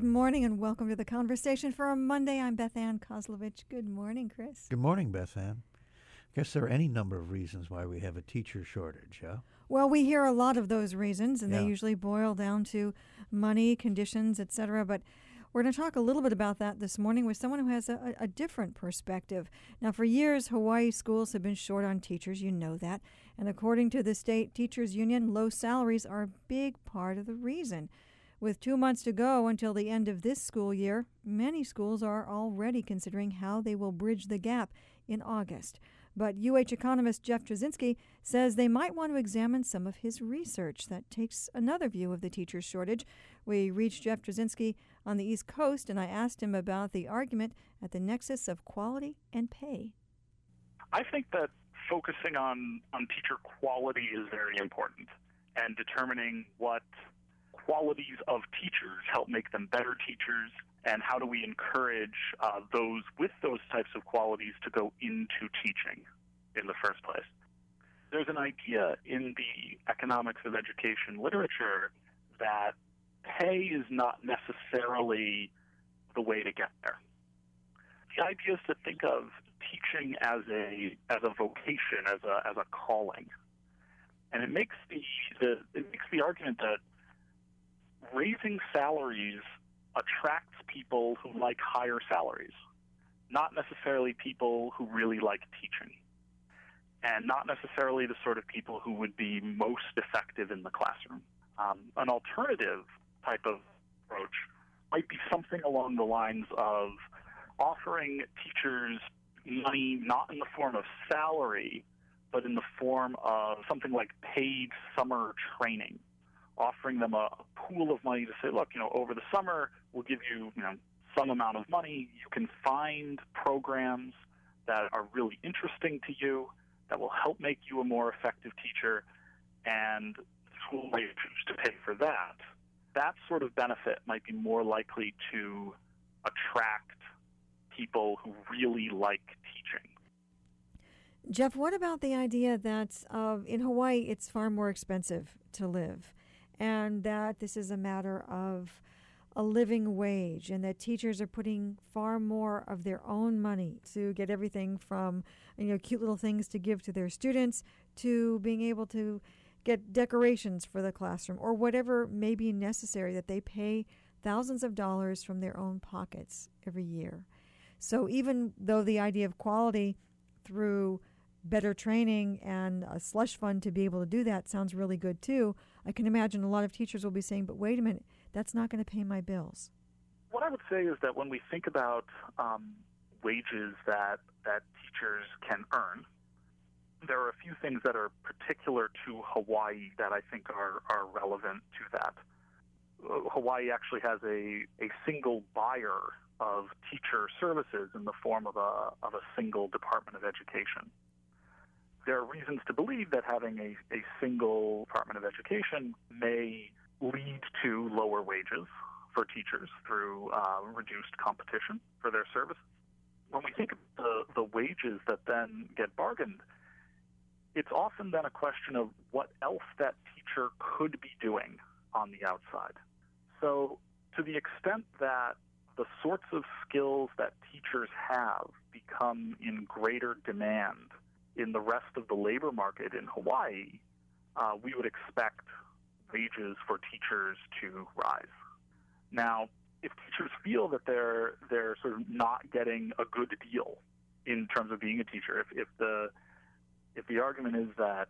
Good morning and welcome to the conversation for a Monday. I'm Beth Ann Kozlovich. Good morning, Chris. Good morning, Beth Ann. I guess there are any number of reasons why we have a teacher shortage, yeah? Well, we hear a lot of those reasons, and Yeah. they usually boil down to money, conditions, etc. But we're going to talk a little bit about that this morning with someone who has a different perspective. Now, for years, Hawaii schools have been short on teachers. You know that. And according to the state teachers union, low salaries are a big part of the reason. With 2 months to go until the end of this school year, many schools are already considering how they will bridge the gap in August. But UH economist Jeff Trzynski says they might want to examine some of his research that takes another view of the teacher shortage. We reached Jeff Trzynski on the East Coast, and I asked him about the argument at the nexus of quality and pay. I think that focusing on teacher quality is very important, and determining what qualities of teachers help make them better teachers, and how do we encourage those with those types of qualities to go into teaching in the first place. There's an idea in the economics of education literature that pay is not necessarily the way to get there. The idea is to think of teaching as a vocation, as a calling, and it makes the argument that raising salaries attracts people who like higher salaries, not necessarily people who really like teaching, and not necessarily the sort of people who would be most effective in the classroom. An alternative type of approach might be something along the lines of offering teachers money not in the form of salary, but in the form of something like paid summer training, offering them a pool of money to say, look, over the summer, we'll give you, some amount of money. You can find programs that are really interesting to you, that will help make you a more effective teacher, and the school might choose to pay for that. That sort of benefit might be more likely to attract people who really like teaching. Jeff, what about the idea that in Hawaii it's far more expensive to live, and that this is a matter of a living wage, and that teachers are putting far more of their own money to get everything from cute little things to give to their students to being able to get decorations for the classroom or whatever may be necessary, that they pay thousands of dollars from their own pockets every year. So even though the idea of quality through better training and a slush fund to be able to do that sounds really good too, I can imagine a lot of teachers will be saying, but wait a minute, that's not going to pay my bills. What I would say is that when we think about wages that teachers can earn, there are a few things that are particular to Hawaii that I think are relevant to that. Hawaii actually has a single buyer of teacher services in the form of a single Department of Education. There are reasons to believe that having a single Department of Education may lead to lower wages for teachers through reduced competition for their services. When we think of the wages that then get bargained, it's often then a question of what else that teacher could be doing on the outside. So to the extent that the sorts of skills that teachers have become in greater demand in the rest of the labor market in Hawaii, we would expect wages for teachers to rise. Now, if teachers feel that they're sort of not getting a good deal in terms of being a teacher, if the argument is that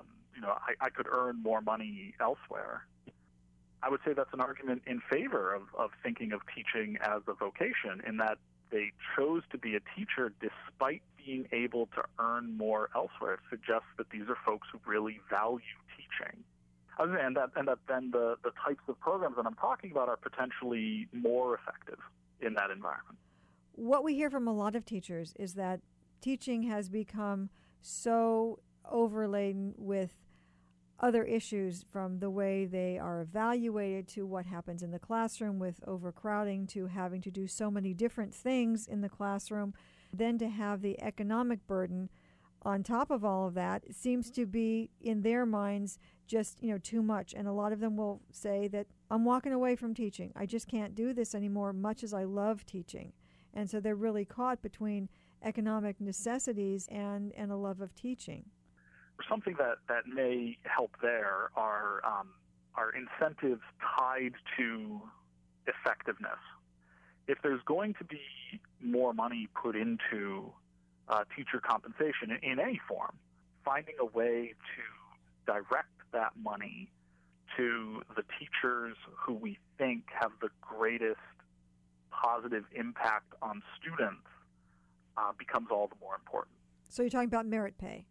I could earn more money elsewhere, I would say that's an argument in favor of thinking of teaching as a vocation, in that they chose to be a teacher despite being able to earn more elsewhere. It suggests that these are folks who really value teaching. And that then the types of programs that I'm talking about are potentially more effective in that environment. What we hear from a lot of teachers is that teaching has become so overladen with other issues, from the way they are evaluated to what happens in the classroom with overcrowding to having to do so many different things in the classroom. Then to have the economic burden on top of all of that, it seems to be, in their minds, just too much. And a lot of them will say that I'm walking away from teaching. I just can't do this anymore, much as I love teaching. And so they're really caught between economic necessities and a love of teaching. Something that may help there are incentives tied to effectiveness. If there's going to be more money put into teacher compensation in any form, finding a way to direct that money to the teachers who we think have the greatest positive impact on students becomes all the more important. So you're talking about merit pay?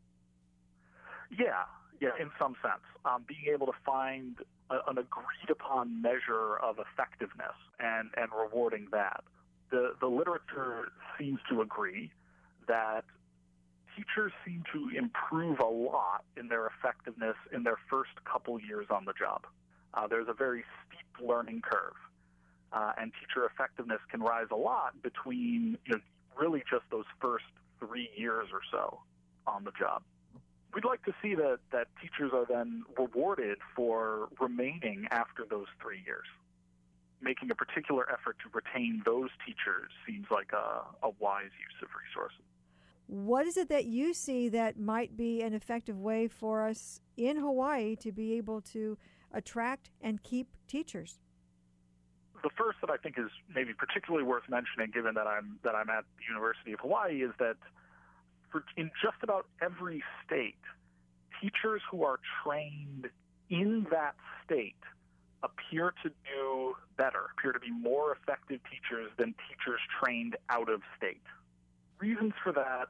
Yeah, in some sense. Being able to find an agreed-upon measure of effectiveness and rewarding that. The literature seems to agree that teachers seem to improve a lot in their effectiveness in their first couple years on the job. There's a very steep learning curve, and teacher effectiveness can rise a lot between really just those first 3 years or so on the job. We'd like to see that teachers are then rewarded for remaining after those 3 years. Making a particular effort to retain those teachers seems like a wise use of resources. What is it that you see that might be an effective way for us in Hawaii to be able to attract and keep teachers? The first that I think is maybe particularly worth mentioning, given that I'm at the University of Hawaii, is that in just about every state, teachers who are trained in that state appear to do better, appear to be more effective teachers than teachers trained out of state. Reasons for that,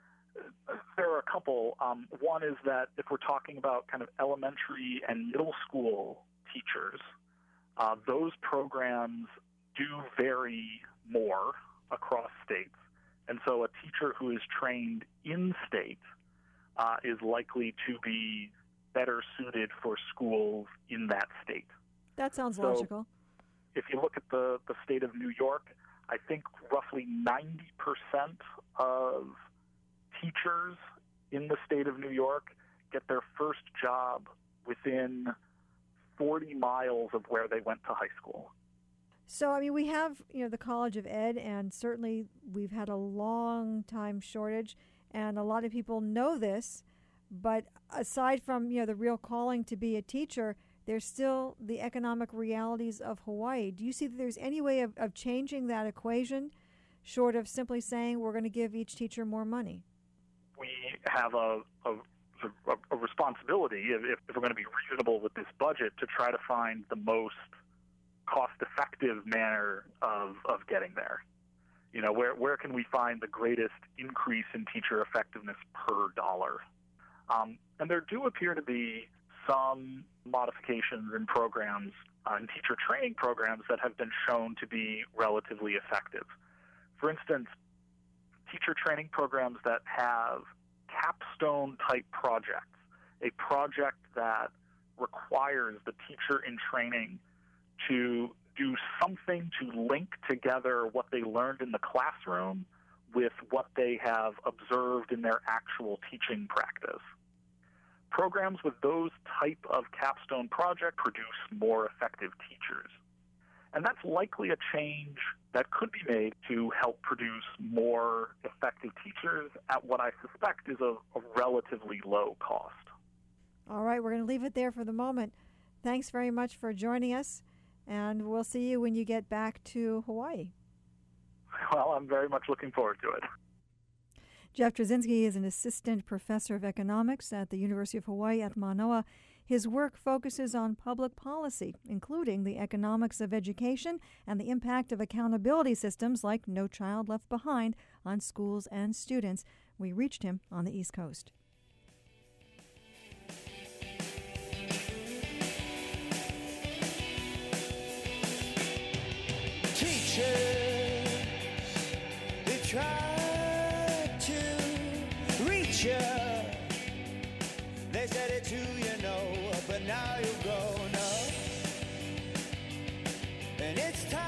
there are a couple. One is that if we're talking about kind of elementary and middle school teachers, those programs do vary more across states. And so a teacher who is trained in-state is likely to be better suited for schools in that state. That sounds logical. If you look at the state of New York, I think roughly 90% of teachers in the state of New York get their first job within 40 miles of where they went to high school. So, I mean, we have, the College of Ed, and certainly we've had a long time shortage, and a lot of people know this, but aside from, the real calling to be a teacher, there's still the economic realities of Hawaii. Do you see that there's any way of changing that equation, short of simply saying we're going to give each teacher more money? We have a responsibility, if we're going to be reasonable with this budget, to try to find the most cost-effective manner of getting there. Where can we find the greatest increase in teacher effectiveness per dollar? And there do appear to be some modifications in programs, in teacher training programs, that have been shown to be relatively effective. For instance, teacher training programs that have capstone-type projects, a project that requires the teacher in training to do something to link together what they learned in the classroom with what they have observed in their actual teaching practice. Programs with those type of capstone projects produce more effective teachers. And that's likely a change that could be made to help produce more effective teachers at what I suspect is a relatively low cost. All right, we're going to leave it there for the moment. Thanks very much for joining us, and we'll see you when you get back to Hawaii. Well, I'm very much looking forward to it. Jeff Trzynski is an assistant professor of economics at the University of Hawaii at Manoa. His work focuses on public policy, including the economics of education and the impact of accountability systems like No Child Left Behind on schools and students. We reached him on the East Coast. Teachers, they try to reach you. They said it to but now you go, no. And it's time.